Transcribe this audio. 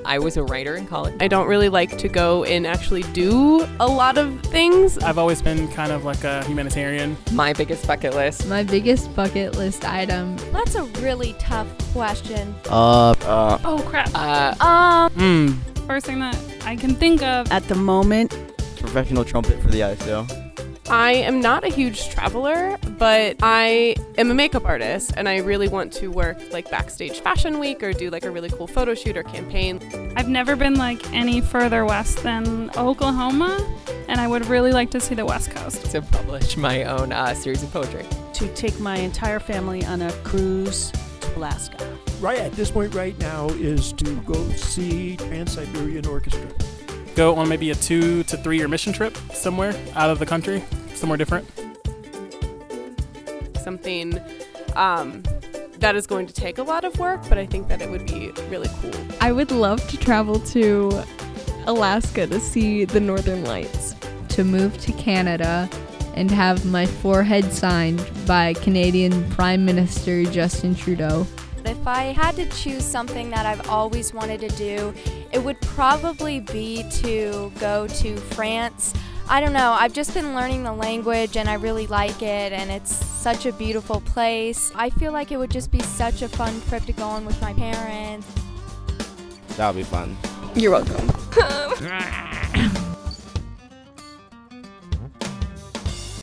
I was a writer in college. I don't really like to go and actually do a lot of things. I've always been kind of like a humanitarian. My biggest bucket list. My biggest bucket list item. That's a really tough question. Oh, crap. First thing that I can think of. At the moment, professional trumpet for the ISO. I am not a huge traveler, but I am a makeup artist and I really want to work like backstage fashion week or do like a really cool photo shoot or campaign. I've never been like any further west than Oklahoma, and I would really like to see the West Coast. To publish my own series of poetry. to take my entire family on a cruise to Alaska. Right at this point right now is to go see Trans-Siberian Orchestra. Go on maybe a 2 to 3 year mission trip somewhere out of the country, somewhere different. Something that is going to take a lot of work, but I think that it would be really cool. I would love to travel to Alaska to see the Northern Lights. To move to Canada and have my forehead signed by Canadian Prime Minister Justin Trudeau. If I had to choose something that I've always wanted to do, it would probably be to go to France. I don't know, I've just been learning the language and I really like it, and it's such a beautiful place. I feel like it would just be such a fun trip to go on with my parents. That would be fun. You're welcome.